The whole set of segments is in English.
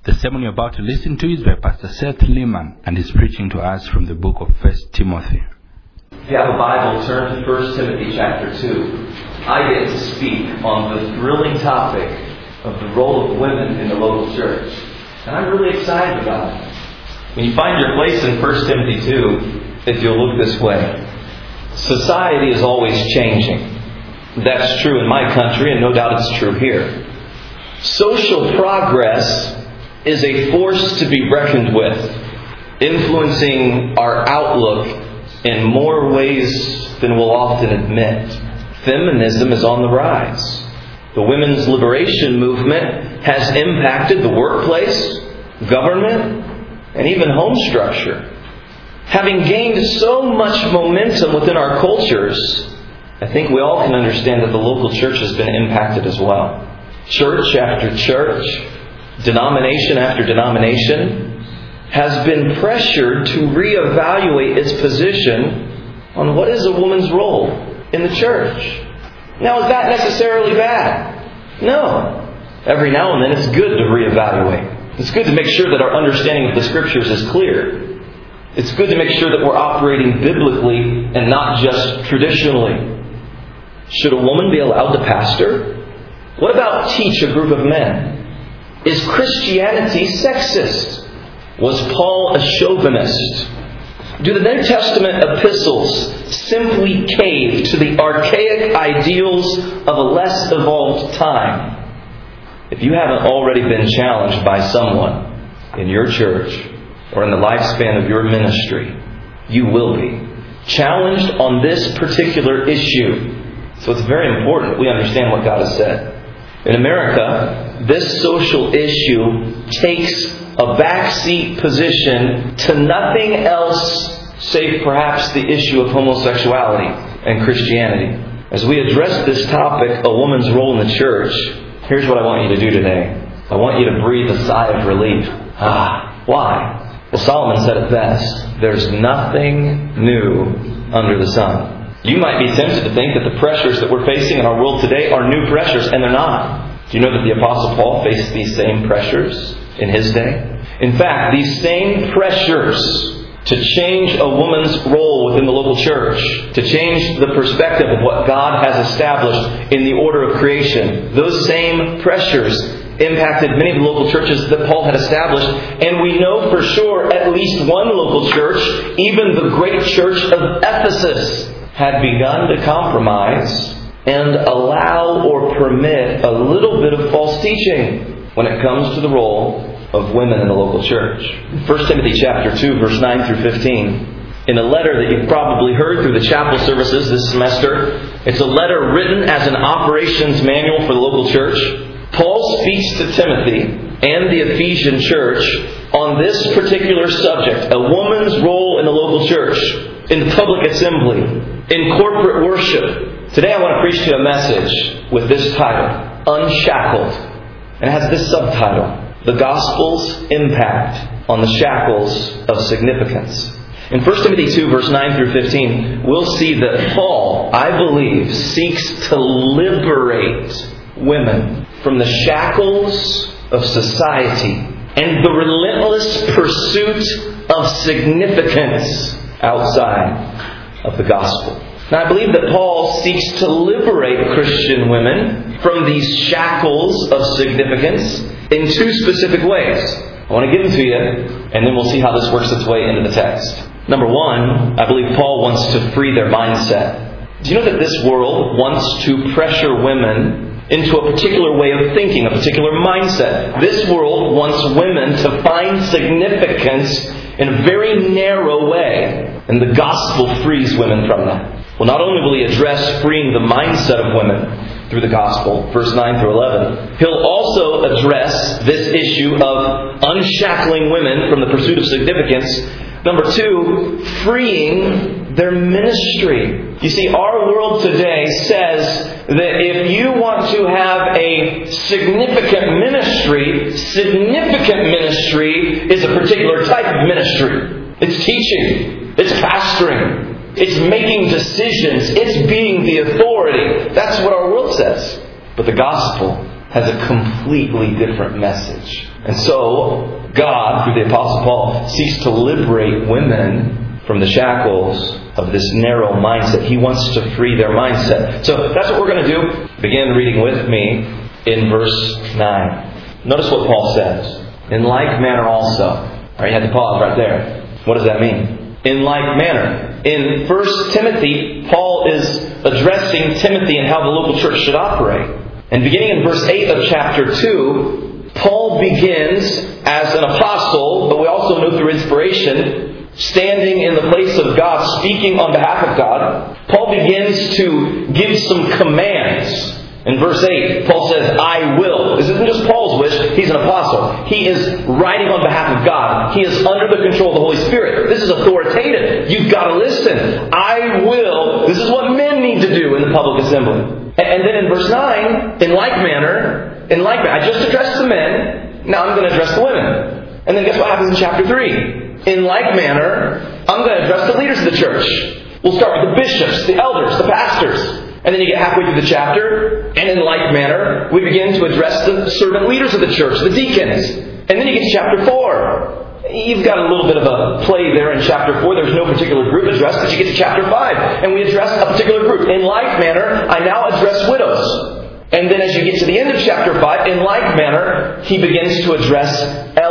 The sermon you're about to listen to is by Pastor Seth Lehman and is preaching to us from the book of 1 Timothy. If you have a Bible, turn to 1 Timothy chapter 2. I get to speak on the thrilling topic of the role of women in the local church. And I'm really excited about it. When you find your place in 1 Timothy 2, if you'll look this way, society is always changing. That's true in my country, and no doubt it's true here. Social progress is a force to be reckoned with, influencing our outlook in more ways than we'll often admit. Feminism is on the rise. The women's liberation movement has impacted the workplace, government, and even home structure. Having gained so much momentum within our cultures, I think we all can understand that the local church has been impacted as well. Church after church, denomination after denomination, has been pressured to reevaluate its position on what is a woman's role in the church. Now, is that necessarily bad? No. Every now and then it's good to reevaluate. It's good to make sure that our understanding of the Scriptures is clear. It's good to make sure that we're operating biblically and not just traditionally. Should a woman be allowed to pastor? What about teach a group of men? Is Christianity sexist? Was Paul a chauvinist? Do the New Testament epistles simply cave to the archaic ideals of a less evolved time? If you haven't already been challenged by someone in your church or in the lifespan of your ministry, you will be challenged on this particular issue. So it's very important we understand what God has said. In America, this social issue takes a backseat position to nothing else save perhaps the issue of homosexuality and Christianity. As we address this topic, a woman's role in the church, here's what I want you to do today. I want you to breathe a sigh of relief. Why? Well, Solomon said it best. There's nothing new under the sun. You might be tempted to think that the pressures that we're facing in our world today are new pressures, and they're not. Do you know that the Apostle Paul faced these same pressures in his day? In fact, these same pressures to change a woman's role within the local church, to change the perspective of what God has established in the order of creation, those same pressures impacted many of the local churches that Paul had established. And we know for sure at least one local church, even the great church of Ephesus, had begun to compromise and allow or permit a little bit of false teaching when it comes to the role of women in the local church. 1 Timothy chapter 2, verse 9 through 15. In a letter that you've probably heard through the chapel services this semester, it's a letter written as an operations manual for the local church. Paul speaks to Timothy and the Ephesian church on this particular subject, a woman's role in the local church, in public assembly, in corporate worship. Today I want to preach to you a message with this title, Unshackled. And it has this subtitle, The Gospel's Impact on the Shackles of Significance. In 1 Timothy 2, verse 9 through 15, we'll see that Paul, I believe, seeks to liberate women from the shackles of society and the relentless pursuit of significance outside of the gospel. Now, I believe that Paul seeks to liberate Christian women from these shackles of significance in two specific ways. I want to give them to you, and then we'll see how this works its way into the text. Number one, I believe Paul wants to free their mindset. Do you know that this world wants to pressure women into a particular way of thinking, a particular mindset? This world wants women to find significance in a very narrow way. And the gospel frees women from that. Well, not only will he address freeing the mindset of women through the gospel, verse 9 through 11, he'll also address this issue of unshackling women from the pursuit of significance. Number two, freeing their ministry. You see, our world today says that if you want to have a significant ministry is a particular type of ministry. It's teaching. It's pastoring. It's making decisions. It's being the authority. That's what our world says. But the gospel has a completely different message. And so, God, through the Apostle Paul, seeks to liberate women from the shackles of this narrow mindset. He wants to free their mindset. So that's what we're going to do. Begin reading with me in verse 9. Notice what Paul says. In like manner also. All right, you had to pause right there. What does that mean? In like manner. In 1 Timothy, Paul is addressing Timothy and how the local church should operate. And beginning in verse 8 of chapter 2, Paul begins as an apostle, but we also know through inspiration, standing in the place of God, speaking on behalf of God. Paul begins to give some commands. In verse 8, Paul says, I will. This isn't just Paul's wish. He's an apostle. He is writing on behalf of God. He is under the control of the Holy Spirit. This is authoritative. You've got to listen. I will. This is what men need to do in the public assembly. And then in verse 9, in like manner, I just addressed the men. Now I'm going to address the women. And then guess what happens in chapter 3? In like manner, I'm going to address the leaders of the church. We'll start with the bishops, the elders, the pastors. And then you get halfway through the chapter, and in like manner, we begin to address the servant leaders of the church, the deacons. And then you get to chapter 4. You've got a little bit of a play there in chapter 4. There's no particular group addressed, but you get to chapter 5, and we address a particular group. In like manner, I now address widows. And then as you get to the end of chapter 5, in like manner, he begins to address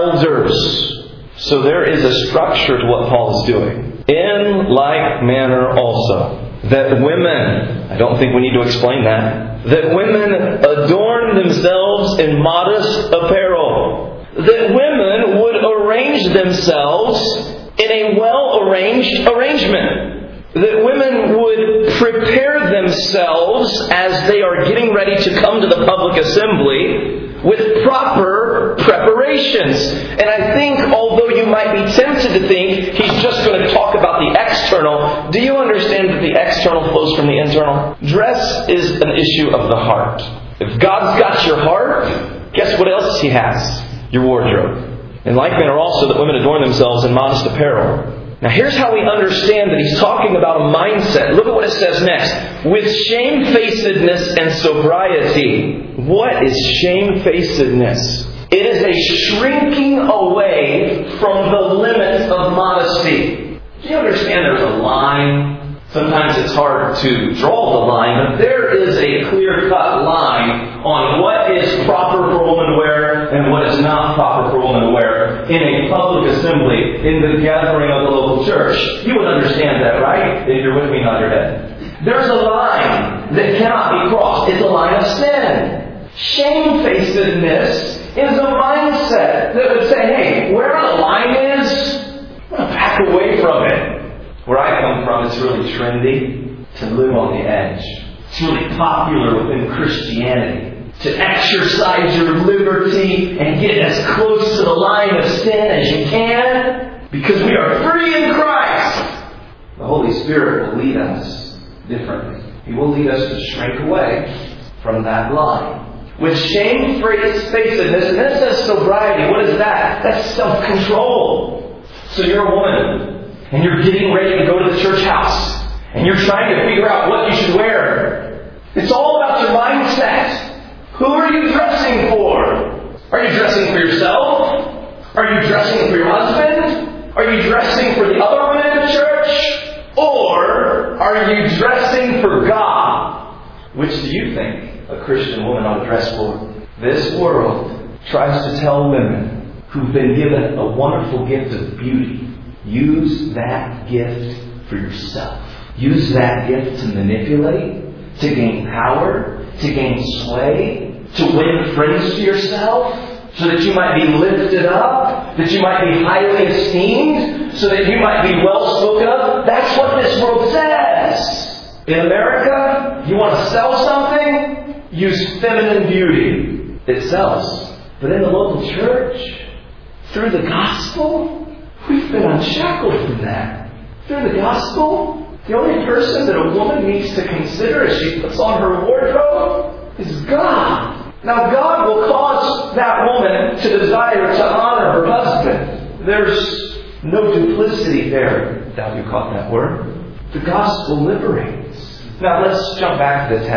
elders. So there is a structure to what Paul is doing. In like manner also. That women, I don't think we need to explain that women adorn themselves in modest apparel. That women would arrange themselves in a well-arranged arrangement. That women would prepare themselves as they are getting ready to come to the public assembly with proper preparations. And I think, although you might be tempted to think he's just going to talk about the external, do you understand that the external flows from the internal? Dress is an issue of the heart. If God's got your heart, guess what else He has? Your wardrobe. In like manner also that women adorn themselves in modest apparel. Now here's how we understand that he's talking about a mindset. Look at what it says next. With shamefacedness and sobriety. What is shamefacedness? It is a shrinking away from the limits of modesty. Do you understand there's a line? Sometimes it's hard to draw the line, but there is a clear-cut line on what is proper for woman to wear and what is not proper for woman to wear in a public assembly, in the gathering of the local church. You would understand that, right? If you're with me, nod your head. There's a line that cannot be crossed. It's a line of sin. Shamefacedness is a mindset that would say, hey, where the line is, I'm going to back away from it. Where I come from, it's really trendy to live on the edge. It's really popular within Christianity to exercise your liberty and get as close to the line of sin as you can, because we are free in Christ. The Holy Spirit will lead us differently. He will lead us to shrink away from that line. With shamefacedness, and then it says sobriety. What is that? That's self-control. So you're a woman, and you're getting ready to go to the church house, and you're trying to figure out what you should wear. It's all about your mindset. Who are you dressing for? Are you dressing for yourself? Are you dressing for your husband? Are you dressing for the other women in the church? Or are you dressing for God? Which do you think a Christian woman ought to dress for? This world tries to tell women who've been given a wonderful gift of beauty, use that gift for yourself. Use that gift to manipulate, to gain power, to gain sway, to win friends to yourself, so that you might be lifted up, that you might be highly esteemed, so that you might be well spoken of. That's what this world says. In America, you want to sell something? Use feminine beauty. It sells. But in the local church, through the gospel, we've been unshackled from that. Through the gospel, the only person that a woman needs to consider as she puts on her wardrobe is God. Now God will cause that woman to desire to honor her husband. There's no duplicity there. Doubt you caught that word. The gospel liberates. Now let's jump back to the text.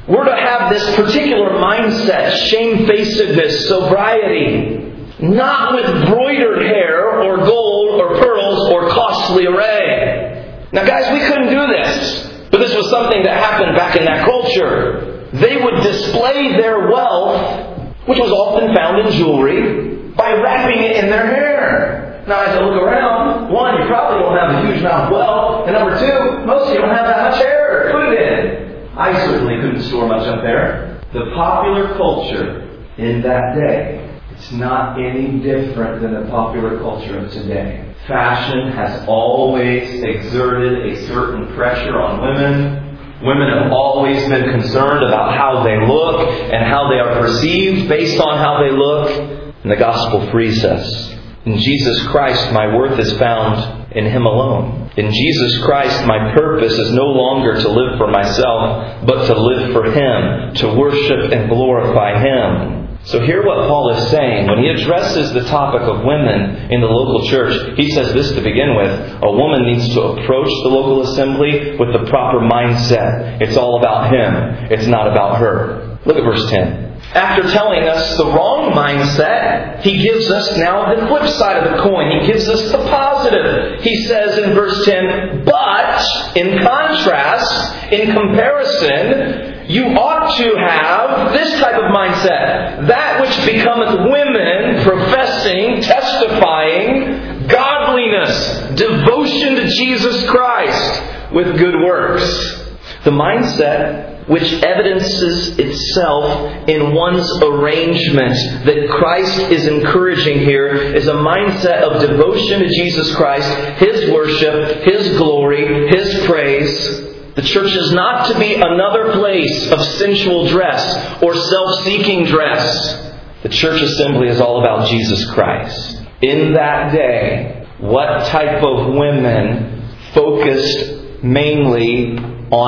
We're to have this particular mindset, shamefacedness, sobriety, not with broidered hair or gold or pearls or costly array. Now guys, we couldn't do this, but this was something that happened back in that culture. They would display their wealth, which was often found in jewelry, by wrapping it in their hair. Now as I look around, one, you probably don't have a huge amount of wealth, and number two, most of you don't have that much hair to put it in. I certainly couldn't store much up there. The popular culture in that day, it's not any different than the popular culture of today. Fashion has always exerted a certain pressure on women. Women have always been concerned about how they look and how they are perceived based on how they look. And the gospel frees us. In Jesus Christ, my worth is found in Him alone. In Jesus Christ, my purpose is no longer to live for myself, but to live for Him, to worship and glorify Him. So hear what Paul is saying. When he addresses the topic of women in the local church, he says this to begin with. A woman needs to approach the local assembly with the proper mindset. It's all about him. It's not about her. Look at verse 10. After telling us the wrong mindset, he gives us now the flip side of the coin. He gives us the positive. He says in verse 10, but in contrast, in comparison, you ought to have this type of mindset. That which becometh women professing, testifying, godliness, devotion to Jesus Christ with good works. The mindset which evidences itself in one's arrangement that Christ is encouraging here is a mindset of devotion to Jesus Christ, His worship, His glory, His praise. The church is not to be another place of sensual dress or self-seeking dress. The church assembly is all about Jesus Christ. In that day, what type of women focused mainly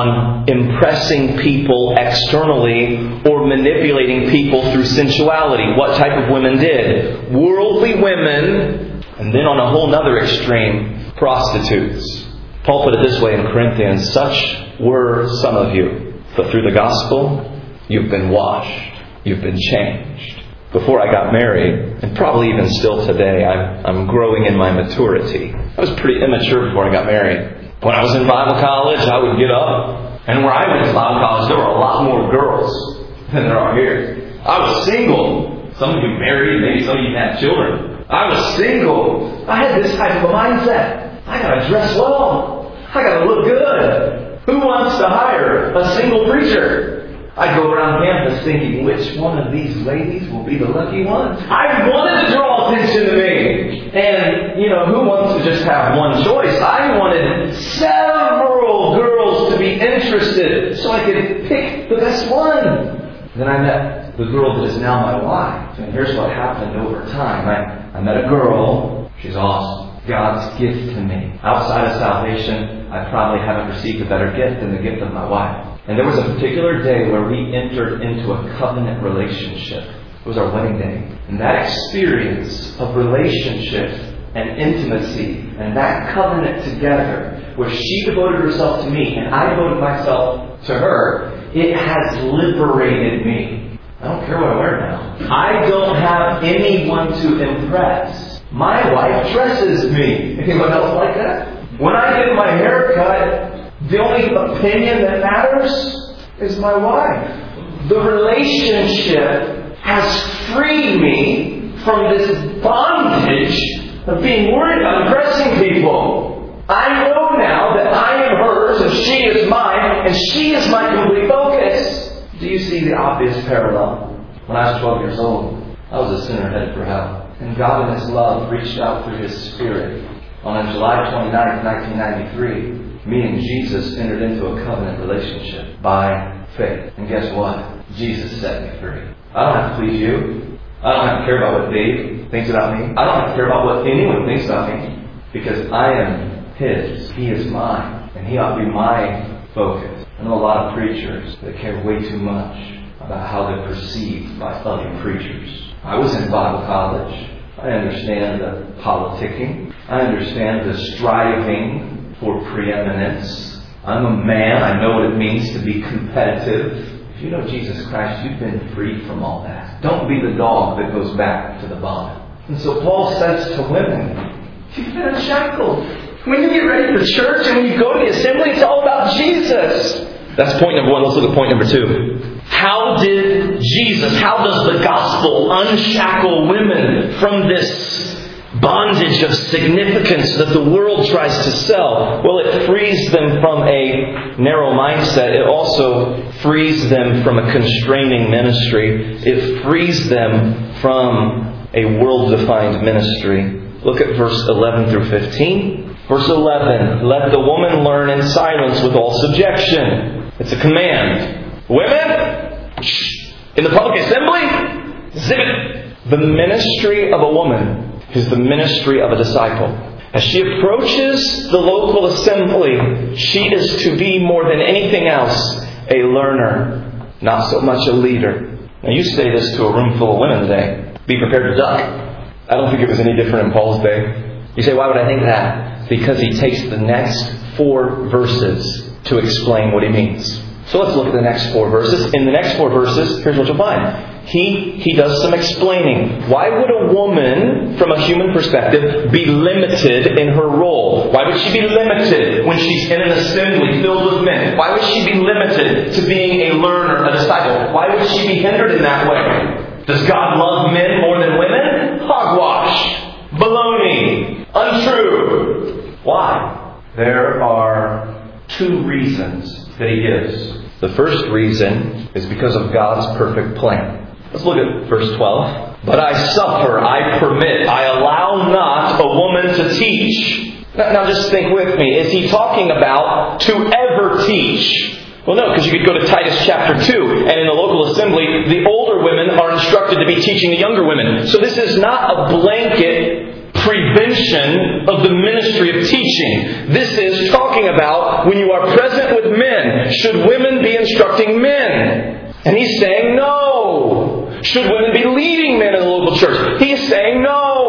on impressing people externally or manipulating people through sensuality? What type of women did? Worldly women, and then on a whole other extreme, prostitutes. Paul put it this way in Corinthians, such were some of you, but through the gospel, you've been washed, you've been changed. Before I got married, and probably even still today, I'm growing in my maturity. I was pretty immature before I got married. When I was in Bible college, I would get up, and where I went to Bible college, there were a lot more girls than there are here. I was single. Some of you married, maybe some of you had children. I was single. I had this type of a mindset. I gotta dress well. I gotta look good. Who wants to hire a single preacher? I go around campus thinking, which one of these ladies will be the lucky one? I wanted to draw attention to me. And, who wants to just have one choice? I wanted several girls to be interested so I could pick the best one. Then I met the girl that is now my wife. And here's what happened over time. I met a girl. She's awesome. God's gift to me. Outside of salvation, I probably haven't received a better gift than the gift of my wife. And there was a particular day where we entered into a covenant relationship. It was our wedding day. And that experience of relationship and intimacy and that covenant together, where she devoted herself to me and I devoted myself to her, it has liberated me. I don't care what I wear now. I don't have anyone to impress. My wife dresses me. Anyone else like that? When I get my hair cut, the only opinion that matters is my wife. The relationship has freed me from this bondage of being worried about impressing people. I know now that I am hers and she is mine, and she is my complete focus. Do you see the obvious parallel? When I was 12 years old, I was a sinner headed for hell. And God in His love reached out through His Spirit. On July 29, 1993, me and Jesus entered into a covenant relationship by faith. And guess what? Jesus set me free. I don't have to please you. I don't have to care about what Dave thinks about me. I don't have to care about what anyone thinks about me. Because I am His. He is mine. And He ought to be my focus. I know a lot of preachers that care way too much about how they're perceived by other preachers. I was in Bible college. I understand the politicking. I understand the striving for preeminence. I'm a man. I know what it means to be competitive. if you know Jesus Christ, you've been freed from all that. Don't be the dog that goes back to the vomit. And so Paul says to women, you've been unshackled. When you get ready for church and when you go to the assembly, it's all about Jesus. That's point number one. Let's look at point number two. How does the gospel unshackle women from this bondage of significance that the world tries to sell? Well, it frees them from a narrow mindset. It also frees them from a constraining ministry. It frees them from a world-defined ministry. Look at verse 11 through 15. Verse 11, let the woman learn in silence with all subjection. It's a command. Women, in the public assembly, zip it. The ministry of a woman is the ministry of a disciple. As she approaches the local assembly, she is to be more than anything else a learner, not so much a leader. Now you say this to a room full of women today. Be prepared to duck. I don't think it was any different in Paul's day. You say, why would I think that? Because he takes the next 4 verses to explain what he means. So let's look at the next 4 verses. In the next 4 verses, here's what you'll find. He does some explaining. Why would a woman, from a human perspective, be limited in her role? Why would she be limited when she's in an assembly filled with men? Why would she be limited to being a learner, a disciple? Why would she be hindered in that way? Does God love men more than women? Hogwash. Baloney. Untrue. Why? There are 2 reasons that he gives. The first reason is because of God's perfect plan. Let's look at verse 12. But I suffer, I permit, I allow not a woman to teach. Now just think with me. Is he talking about to ever teach? Well, no, because you could go to Titus chapter 2, and in the local assembly, the older women are instructed to be teaching the younger women. So this is not a blanket prevention of the ministry of teaching. This is talking about when you are present with men, should women be instructing men? And he's saying no. Should women be leading men in the local church? He's saying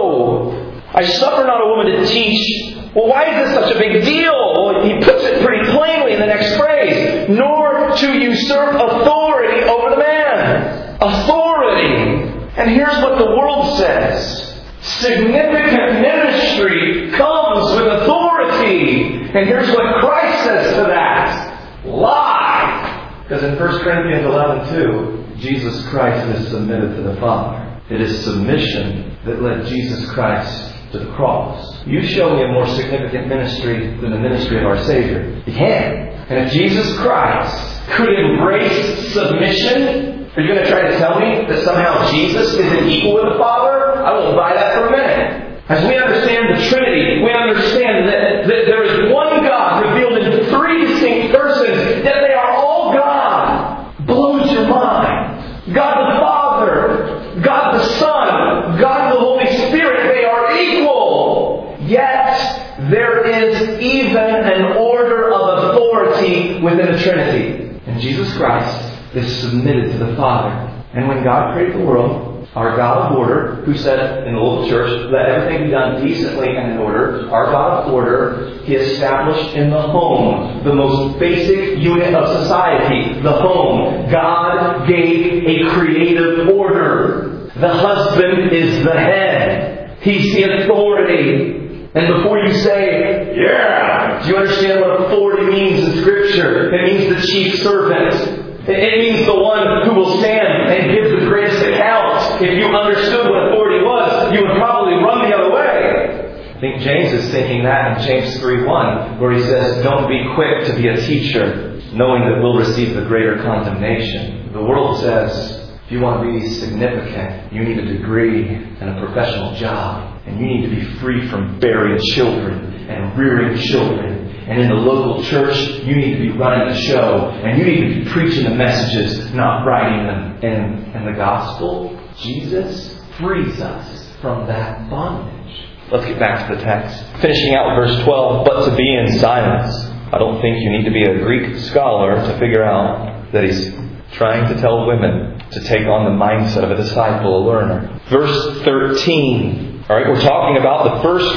no. I suffer not a woman to teach. Well, why is this such a big deal? Well, he puts it pretty plainly in the next phrase. Nor to usurp authority over the man. Authority. And here's what the world says. Significant ministry comes with authority. And here's what Christ says to that. Lie. Because in 1 Corinthians 11:2, Jesus Christ is submitted to the Father. It is submission that led Jesus Christ to the cross. You show me a more significant ministry than the ministry of our Savior. You can't. And if Jesus Christ could embrace submission, are you going to try to tell me that somehow Jesus isn't equal with the Father? I won't buy that for a minute. As we understand the Trinity, we understand that there is one God revealed in 3 distinct persons, yet they are all God. Blows your mind. God the Father, God the Son, God the Holy Spirit, they are equal. Yet there is even an order of authority within the Trinity. And Jesus Christ is submitted to the Father. And when God created the world, our God of order, who said in the local church, let everything be done decently and in order, our God of order, He established in the home, the most basic unit of society, the home. God gave a creative order. The husband is the head. He's the authority. And before you say, yeah, do you understand what authority means in Scripture? It means the chief servant. It means the one who will stand and give the greatest account. If you understood what authority was, you would probably run the other way. I think James is thinking that in James 3:1, where he says, don't be quick to be a teacher, knowing that we'll receive the greater condemnation. The world says, if you want to be significant, you need a degree and a professional job. And you need to be free from bearing children and rearing children. And in the local church, you need to be running the show. And you need to be preaching the messages, not writing them. And the gospel, Jesus, frees us from that bondage. Let's get back to the text. Finishing out verse 12, but to be in silence. I don't think you need to be a Greek scholar to figure out that he's trying to tell women to take on the mindset of a disciple, a learner. Verse 13. All right, we're talking about the first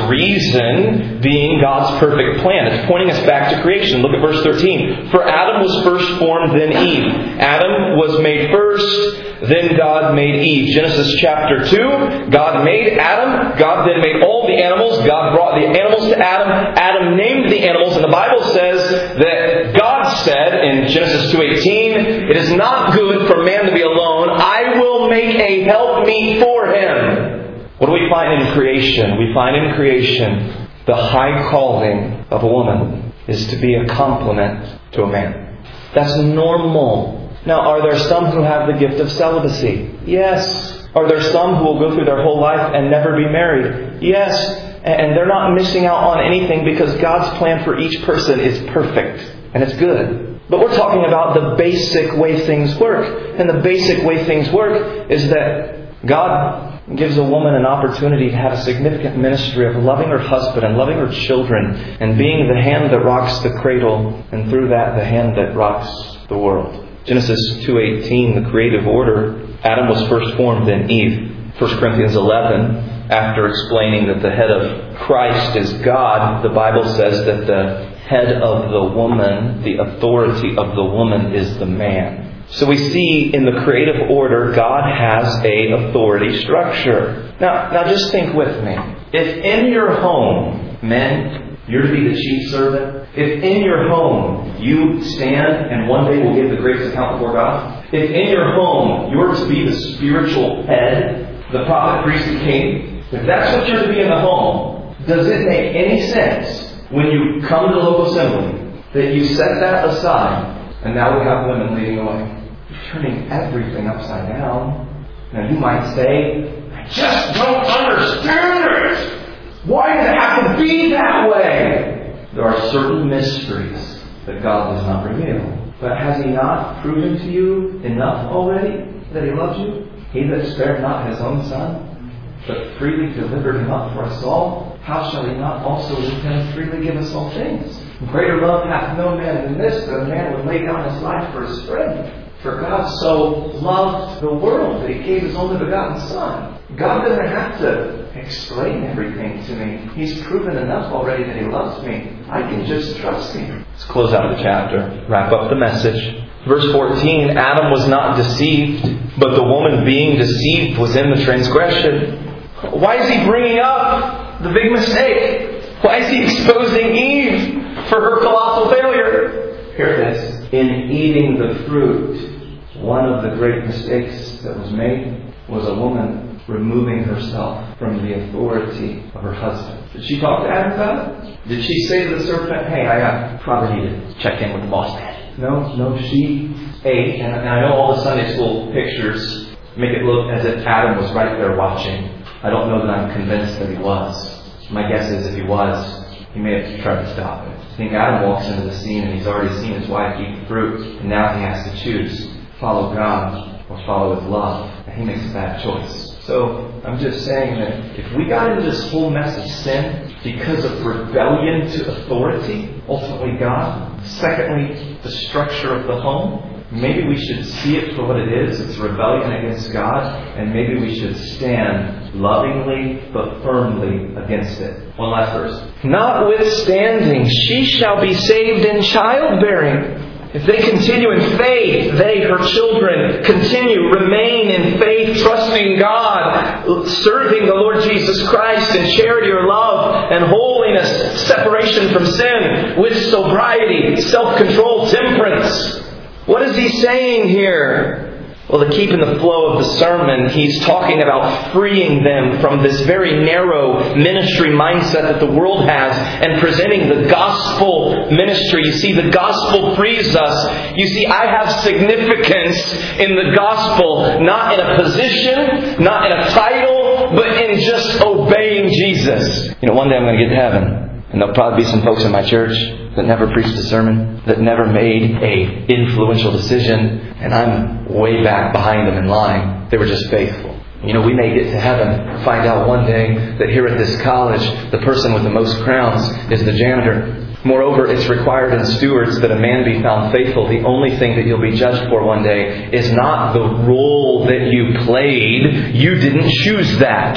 reason being God's perfect plan. It's pointing us back to creation. Look at verse 13. For Adam was first formed, then Eve. Adam was made first, then God made Eve. Genesis chapter 2, God made Adam. God then made all the animals. God brought the animals to Adam. Adam named the animals, and the Bible says that God said in Genesis 2:18, it is not good for man to be alone. I will make a helpmeet for him. What do we find in creation? We find in creation the high calling of a woman is to be a complement to a man. That's normal. Now, are there some who have the gift of celibacy? Yes. Are there some who will go through their whole life and never be married? Yes. And they're not missing out on anything because God's plan for each person is perfect and it's good. But we're talking about the basic way things work. And the basic way things work is that God gives a woman an opportunity to have a significant ministry of loving her husband and loving her children and being the hand that rocks the cradle, and through that the hand that rocks the world. Genesis 2:18, the creative order. Adam was first formed, then Eve. 1 Corinthians 11, after explaining that the head of Christ is God, the Bible says that the head of the woman, the authority of the woman, is the man. So we see in the creative order, God has a authority structure. Now just think with me. If in your home, men, you're to be the chief servant. If in your home you stand and one day will give the greatest account before God. If in your home you're to be the spiritual head, the prophet, priest, and king. If that's what you're to be in the home, does it make any sense when you come to the local assembly that you set that aside and now we have women leading the way? Turning everything upside down. Now you might say, I just don't understand it. Why does it have to be that way? There are certain mysteries that God does not reveal. But has He not proven to you enough already that He loves you? He that spared not His own Son, but freely delivered Him up for us all, how shall He not also with Him freely give us all things? Greater love hath no man than this, that a man would lay down his life for his friend. For God so loved the world that He gave His only begotten Son. God doesn't have to explain everything to me. He's proven enough already that He loves me. I can just trust Him. Let's close out the chapter. Wrap up the message. Verse 14, Adam was not deceived, but the woman being deceived was in the transgression. Why is he bringing up the big mistake? Why is he exposing Eve for her colossal failure? Here it is. In eating the fruit, one of the great mistakes that was made was a woman removing herself from the authority of her husband. Did she talk to Adam about it? Did she say to the serpent, hey, I probably need to check in with the boss man? No, she ate. And I know all the Sunday school pictures make it look as if Adam was right there watching. I don't know that I'm convinced that he was. My guess is if he was, he may have tried to stop it. I think Adam walks into the scene and he's already seen his wife eat the fruit. And now he has to choose, follow God or follow His love. And he makes a bad choice. So I'm just saying that if we got into this whole mess of sin because of rebellion to authority, ultimately God, secondly, the structure of the home, maybe we should see it for what it is. It's rebellion against God. And maybe we should stand lovingly but firmly against it. One last verse. Notwithstanding, she shall be saved in childbearing. If they continue in faith, they, her children, remain in faith, trusting God, serving the Lord Jesus Christ in charity or love and holiness, separation from sin, with sobriety, self-control, temperance. What is he saying here? Well, to keep in the flow of the sermon, he's talking about freeing them from this very narrow ministry mindset that the world has and presenting the gospel ministry. You see, the gospel frees us. You see, I have significance in the gospel, not in a position, not in a title, but in just obeying Jesus. One day I'm going to get to heaven. And there'll probably be some folks in my church that never preached a sermon, that never made a influential decision, and I'm way back behind them in line. They were just faithful. We may get to heaven, find out one day that here at this college, the person with the most crowns is the janitor. Moreover, it's required in stewards that a man be found faithful. The only thing that you'll be judged for one day is not the role that you played. You didn't choose that.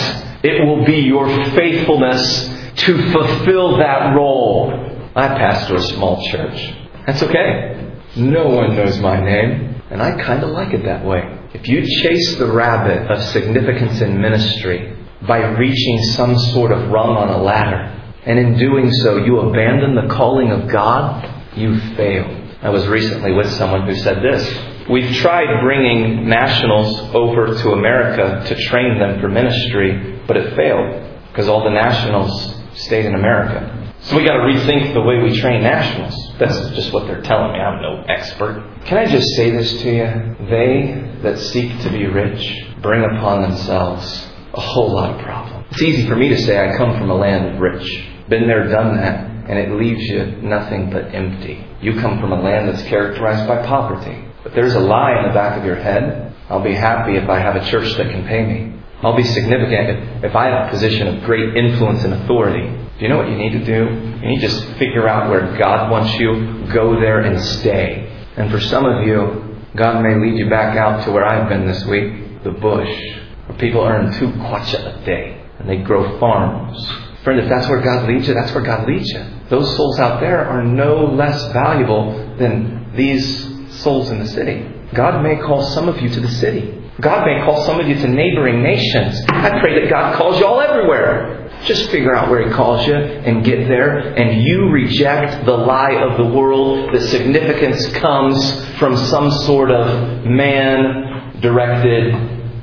It will be your faithfulness to fulfill that role. I pastor a small church. That's okay. No one knows my name, and I kind of like it that way. If you chase the rabbit of significance in ministry by reaching some sort of rung on a ladder, and in doing so you abandon the calling of God, you fail. I was recently with someone who said this: we've tried bringing nationals over to America to train them for ministry, but it failed because all the nationals stayed in America. So we got to rethink the way we train nationals. That's just what they're telling me. I'm no expert. Can I just say this to you? They that seek to be rich bring upon themselves a whole lot of problems. It's easy for me to say I come from a land of rich. Been there, done that, and it leaves you nothing but empty. You come from a land that's characterized by poverty. But there's a lie in the back of your head. I'll be happy if I have a church that can pay me. I'll be significant if I have a position of great influence and authority. Do you know what you need to do? You need to just figure out where God wants you, go there and stay. And for some of you, God may lead you back out to where I've been this week, the bush, where people earn 2 kwacha a day and they grow farms. Friend, if that's where God leads you, that's where God leads you. Those souls out there are no less valuable than these souls in the city. God may call some of you to the city. God may call some of you to neighboring nations. I pray that God calls you all everywhere. Just figure out where He calls you and get there. And you reject the lie of the world that significance comes from some sort of man-directed,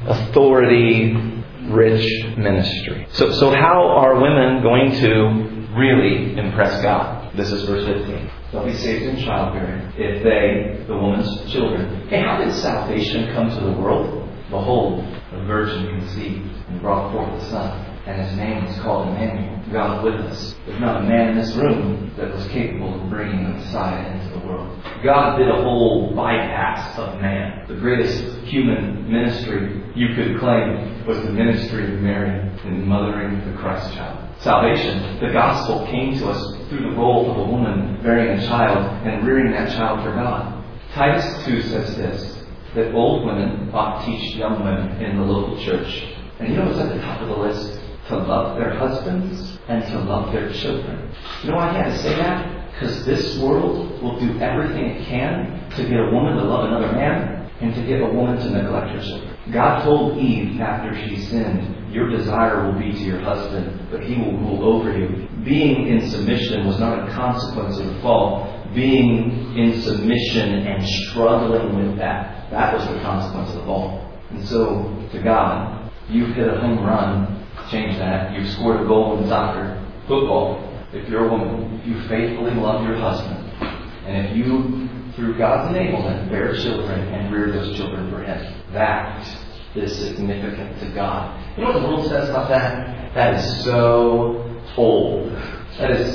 authority-rich ministry. So how are women going to really impress God? This is verse 15. They'll be saved in childbearing if they, the woman's children. Hey, how did salvation come to the world? Behold, a virgin conceived and brought forth a son, and his name is called Emmanuel, God with us. There's not a man in this room that was capable of bringing the Messiah into the world. God did a whole bypass of man. The greatest human ministry you could claim was the ministry of Mary in mothering the Christ child. Salvation, the gospel, came to us through the role of a woman bearing a child and rearing that child for God. Titus 2 says this, that old women ought to teach young women in the local church. And you know what's at the top of the list? To love their husbands and to love their children. You know why he had to say that? Because this world will do everything it can to get a woman to love another man and to get a woman to neglect her children. God told Eve after she sinned, your desire will be to your husband, but he will rule over you. Being in submission was not a consequence of the fall. Being in submission and struggling with that was the consequence of the fall. And so, to God, you've hit a home run. Change that. You've scored a goal in soccer, football. If you're a woman, if you faithfully love your husband, and if you, through God's enablement, bear children and rear those children for Him, that is significant to God. You know what the world says about that? That is so old. That is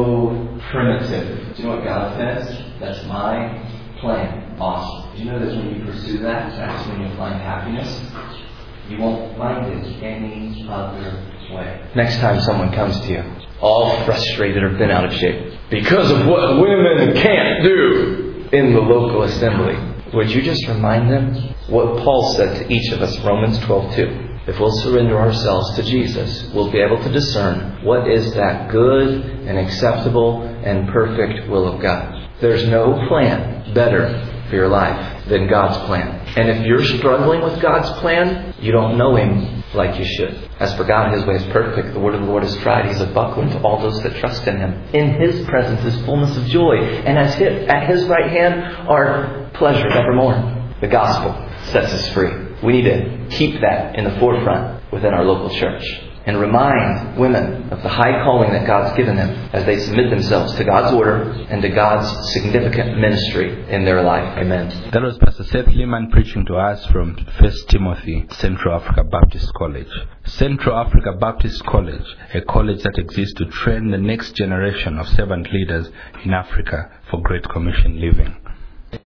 so primitive. Do you know what God says? That's my plan. Awesome. Do you know that when you pursue that, that's when you'll find happiness? You won't find it any other way. Next time someone comes to you, all frustrated or bent out of shape, because of what women can't do in the local assembly, would you just remind them what Paul said to each of us, Romans 12:2. If we'll surrender ourselves to Jesus, we'll be able to discern what is that good and acceptable and perfect will of God. There's no plan better for your life than God's plan. And if you're struggling with God's plan, you don't know Him like you should. As for God, His way is perfect. The word of the Lord is tried. He's a buckler to all those that trust in Him. In His presence is fullness of joy. And at His right hand are pleasures evermore. The gospel sets us free. We need to keep that in the forefront within our local church. And remind women of the high calling that God's given them as they submit themselves to God's order and to God's significant ministry in their life. Amen. That was Pastor Seth Lehman preaching to us from 1 Timothy, Central Africa Baptist College. Central Africa Baptist College, a college that exists to train the next generation of servant leaders in Africa for Great Commission living.